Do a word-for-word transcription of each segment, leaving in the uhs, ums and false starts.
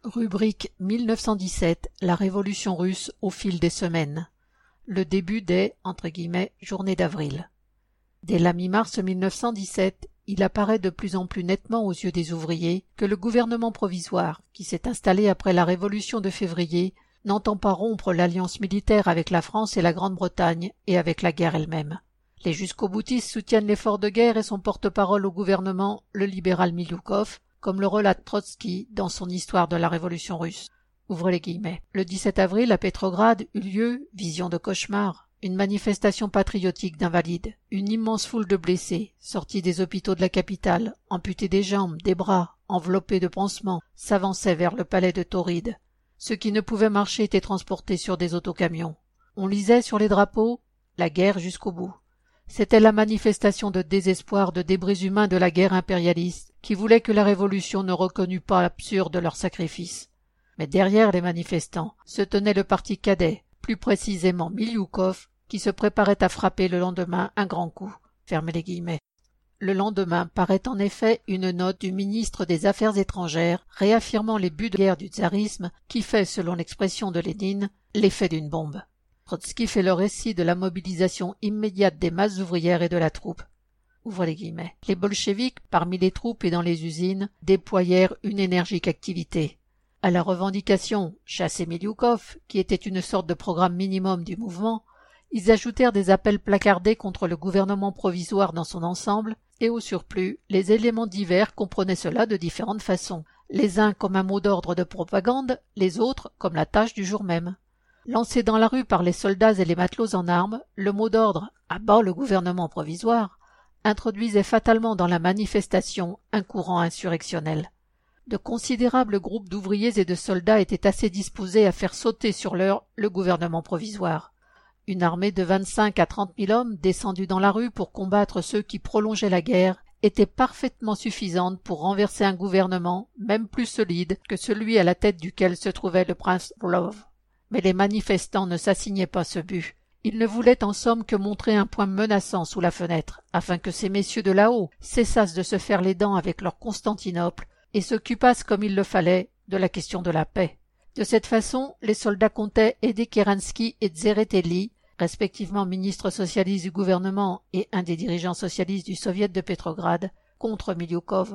Rubrique mille neuf cent dix-sept. La révolution russe au fil des semaines. Le début des entre guillemets, journées d'avril. Dès la mi-mars mille neuf cent dix-sept, il apparaît de plus en plus nettement aux yeux des ouvriers que le gouvernement provisoire, qui s'est installé après la révolution de février, n'entend pas rompre l'alliance militaire avec la France et la Grande-Bretagne et avec la guerre elle-même. Les jusqu'au-boutistes soutiennent l'effort de guerre et son porte-parole au gouvernement, le libéral Milioukov, comme le relate Trotsky dans son Histoire de la Révolution russe. Ouvrez les guillemets. Le dix-sept avril, à Petrograd, eut lieu, vision de cauchemar, une manifestation patriotique d'invalides. Une immense foule de blessés, sortis des hôpitaux de la capitale, amputés des jambes, des bras, enveloppés de pansements, s'avançait vers le palais de Tauride. Ceux qui ne pouvaient marcher étaient transportés sur des autocamions. On lisait sur les drapeaux « La guerre jusqu'au bout ». C'était la manifestation de désespoir de débris humains de la guerre impérialiste qui voulait que la révolution ne reconnût pas l'absurde de leur sacrifice. Mais derrière les manifestants se tenait le parti cadet, plus précisément Milioukov, qui se préparait à frapper le lendemain un grand coup. Fermez les guillemets. Le lendemain paraît en effet une note du ministre des Affaires étrangères réaffirmant les buts de guerre du tsarisme qui fait, selon l'expression de Lénine, l'effet d'une bombe. Trotsky fait le récit de la mobilisation immédiate des masses ouvrières et de la troupe. Ouvrez les guillemets. Les bolcheviks, parmi les troupes et dans les usines, déployèrent une énergique activité. À la revendication « Chasser Milioukov », qui était une sorte de programme minimum du mouvement, ils ajoutèrent des appels placardés contre le gouvernement provisoire dans son ensemble, et au surplus, les éléments divers comprenaient cela de différentes façons, les uns comme un mot d'ordre de propagande, les autres comme la tâche du jour même. Lancé dans la rue par les soldats et les matelots en armes, le mot d'ordre « À bas le gouvernement provisoire » introduisait fatalement dans la manifestation un courant insurrectionnel. De considérables groupes d'ouvriers et de soldats étaient assez disposés à faire sauter sur l'heure le gouvernement provisoire. Une armée de vingt-cinq à trente mille hommes descendus dans la rue pour combattre ceux qui prolongeaient la guerre était parfaitement suffisante pour renverser un gouvernement même plus solide que celui à la tête duquel se trouvait le prince Orlov. Mais les manifestants ne s'assignaient pas ce but. Ils ne voulaient en somme que montrer un point menaçant sous la fenêtre, afin que ces messieurs de là-haut cessassent de se faire les dents avec leur Constantinople et s'occupassent comme il le fallait de la question de la paix. De cette façon, les soldats comptaient aider Kerensky et Tsereteli, respectivement ministre socialiste du gouvernement et un des dirigeants socialistes du soviet de Petrograd, contre Milioukov.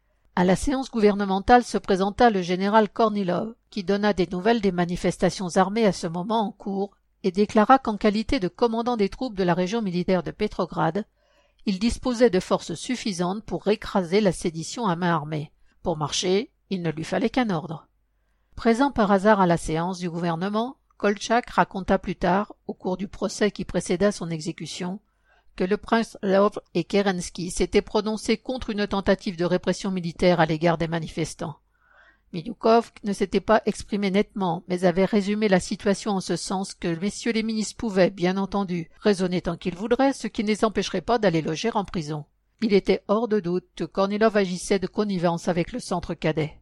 À la séance gouvernementale se présenta le général Kornilov, qui donna des nouvelles des manifestations armées à ce moment en cours et déclara qu'en qualité de commandant des troupes de la région militaire de Petrograd, il disposait de forces suffisantes pour écraser la sédition à main armée. Pour marcher, il ne lui fallait qu'un ordre. Présent par hasard à la séance du gouvernement, Kolchak raconta plus tard, au cours du procès qui précéda son exécution, que le prince Lvov et Kerensky s'étaient prononcés contre une tentative de répression militaire à l'égard des manifestants. Milioukov ne s'était pas exprimé nettement, mais avait résumé la situation en ce sens que messieurs les ministres pouvaient, bien entendu, raisonner tant qu'ils voudraient, ce qui ne les empêcherait pas d'aller loger en prison. Il était hors de doute que Kornilov agissait de connivence avec le centre cadet.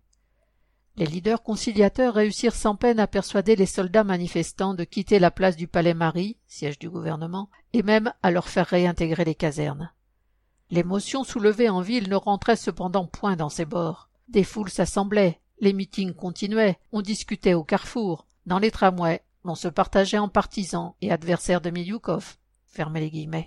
Les leaders conciliateurs réussirent sans peine à persuader les soldats manifestants de quitter la place du Palais-Marie, siège du gouvernement, et même à leur faire réintégrer les casernes. L'émotion soulevée en ville ne rentrait cependant point dans ses bords. Des foules s'assemblaient, les meetings continuaient, on discutait au carrefour, dans les tramways, on se partageait en partisans et adversaires de Milioukov. Fermez les guillemets.